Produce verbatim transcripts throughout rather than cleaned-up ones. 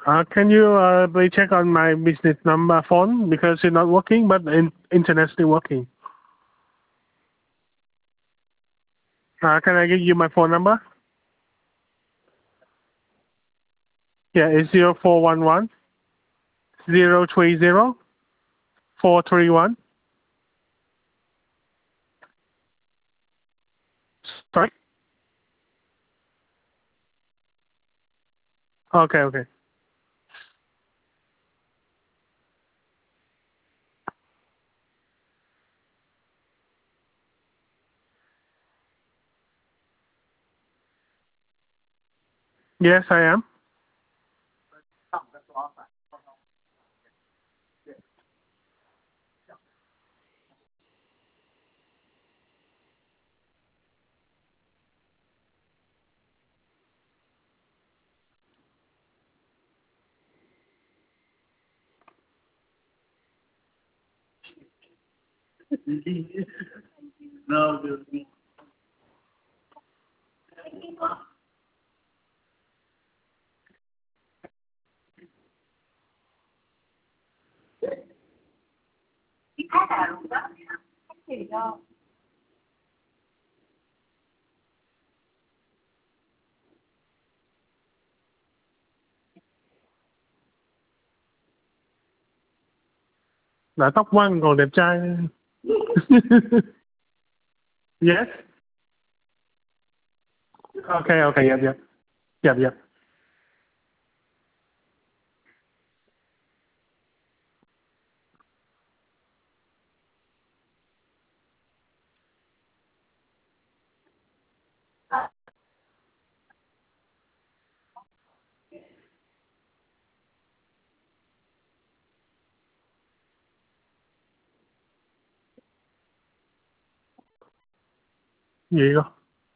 Uh, can you uh, please check on my business number phone because it's not working, but in, internet still working. Uh, can I give you my phone number? Yeah, it's zero four one one zero three zero four three one. Sorry. Okay, okay. Yes, I am. No, Đã tóc quăn còn đẹp trai. Yes. Okay, okay, yep, yep. Yep, yep. Gì cơ?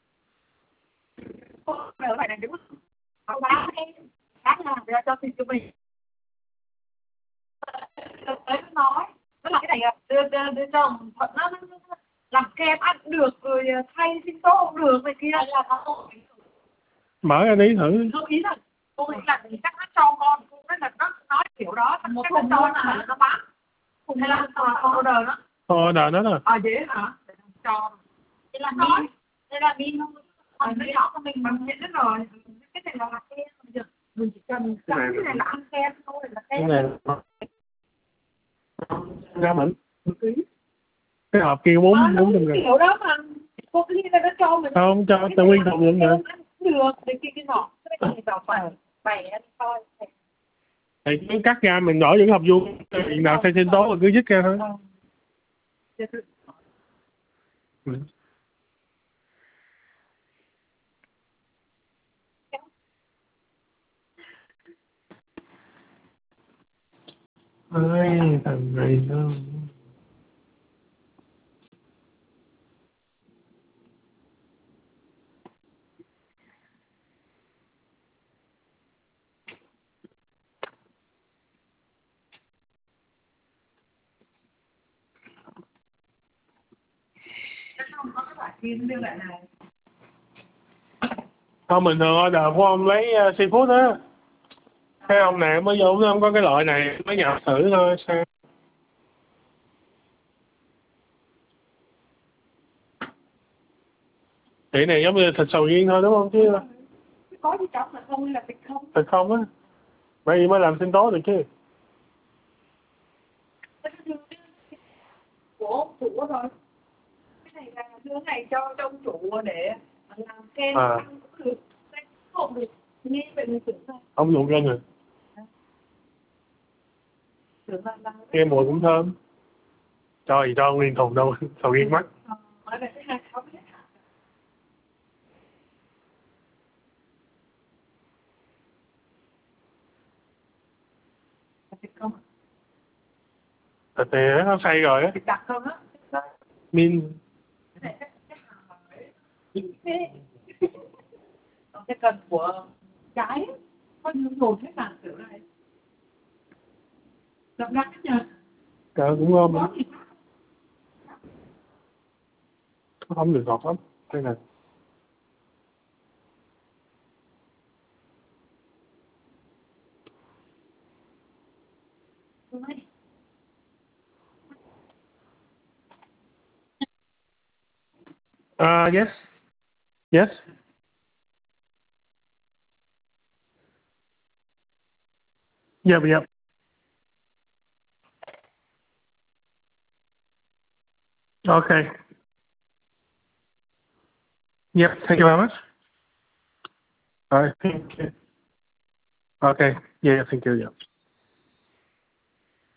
Cho xin cho mình tới nói nó là cái này đưa đưa đưa chồng thuận nó làm kem ăn được rồi thay sinh tố không được này kia là nó Mở ra đi thử. không ý là cô nghĩ là chắc nó cho con cô nói là nó nói kiểu đó một thùng cho là nó bán hay là order đó Order nó rồi. à dễ hả cho đây là nói đây là pin không còn nó nhỏ của mình bằng hết rồi cái này là kem mình chỉ cần cái này là ăn kem thôi là kem này ra mình cái hộp kia bốn bốn trăm ngàn kiểu đó mà cô cứ đi ra đó cho mình không cho tự nguyên thùng luôn rồi được để kia cái nọ cái này bảo phải bày ăn coi thì cứ cắt ra mình đổi những hộp vuông chuyện nào thay sinh tố mà cứ dứt ra thôi. Ừ. Ôi thằng này đâu. không có cái loại kim như loại này Không bình thường order của ông lấy uh, seafood á. Cái ông này mới vô không có cái loại này mới nhập thử thôi sao. Thì này giống như thịt sầu riêng thôi đúng không chứ? có gì trong là không là thịt không Thịt không á. Bởi vì mới làm sinh tố được chứ. của chủ rồi cái này là thứ này cho trong chủ để làm kem À. ăn cũng được không được nghe về người tưởng thôi Ông luộc lên rồi. Nghe mùi cũng thơm. Cho gì cho nguyên thùng đâu, sầu riêng mắt. ở đây cái hai sáu hết thịt không Thịt thì nó xay rồi á. thịt đặc hơn á Min. cái cái cần của trái có những đồ thế nào kiểu này đậm đặc nhờ Cỡ cũng ngon lắm. Không được ngọt lắm. Đây nè. Uh, yes. Yes. Yep, yep. Okay. Yep. Thank you very much. All right. Thank you. Okay. Yeah, thank you. Yeah.